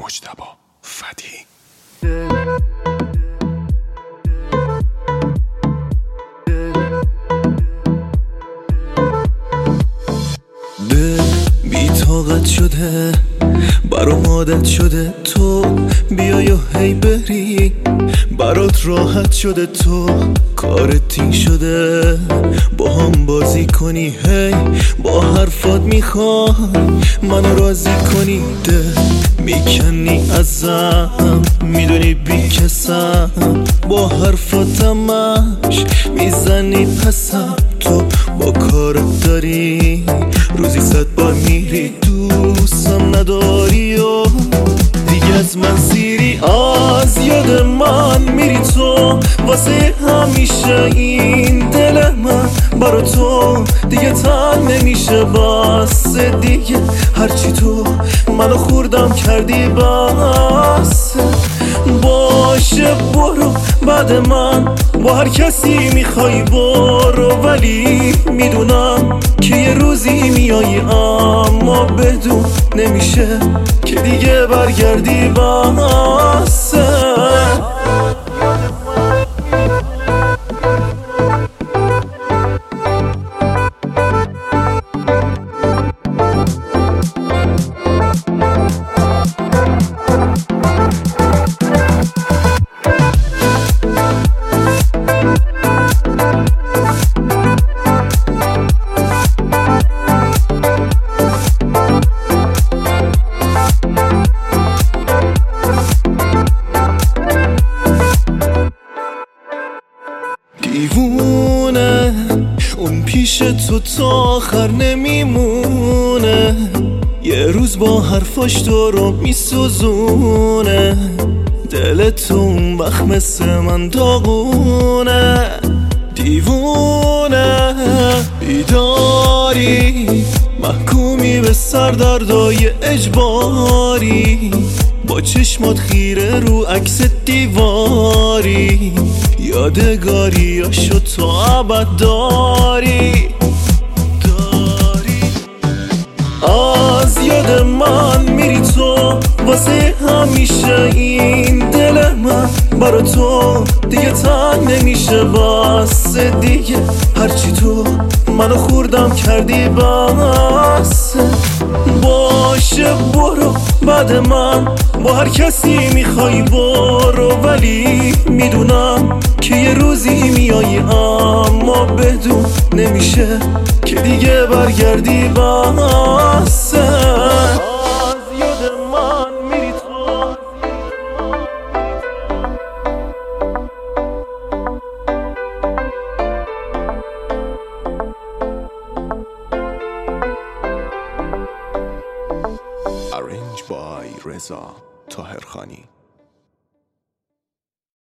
مجتبی فتحی. بی طاقت شده برام عادت شده تو بیای و هی بری، برات راحت شده تو کارت این شده با هم بازی کنی، هی با حرفات میخوای منو راضی کنی، ده میکنی ازم میدونی بی کسم، با حرفاتمش میزنی پسم، تو با کارت داری روزی 100 بار میری دوستم نداری و دیگه از من سیری، از یاد من میری تو واسه همیشه، این دل من برا تو دیگه تن نمیشه، بس دیگه هرچی تو منو خوردم کردی بس باشه برو بعد من با هر کسی میخوای برو، ولی میدونم که یه روزی میایی اما بدون نمیشه که دیگه برگردی بسه. دیوونه اون پیش تو تا آخر نمیمونه، یه روز با حرفاش تو رو میسوزونه، دلت اون وقت مثل من داغونه، دیوونه بیداری محکومی به سردردای اجباری، با چشمات خیره رو عکس دیواری، یادگاریاشو تو ابد داری از یاد من میری تو واسه همیشه، این دل من برا تو دیگه تن نمیشه، بس دیگه هرچی تو منو خوردم کردی بس باشه برو بعد من با هر کسی میخوای برو، ولی میدونم که یه روزی میایی اما بدون نمیشه که دیگه برگردی بسه، از یاد من میری تو. Arranged by رضا طاهرخانی.